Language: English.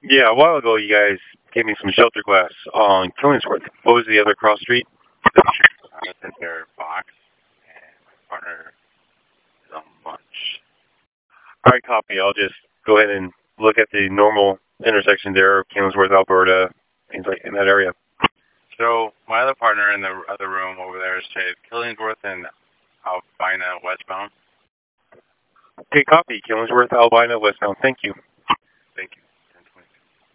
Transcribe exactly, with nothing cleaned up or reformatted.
Yeah, a while ago you guys gave me some shelter glass on Killingsworth. What was the other cross street? I was in their box, and my partner is on lunch. All right, copy. I'll just go ahead and look at the normal intersection there, Killingsworth, Alberta, things like in that area. So my other partner in the other room over there said Killingsworth and Albina westbound. Okay, copy. Killingsworth, Albina, westbound. Thank you. Thank you.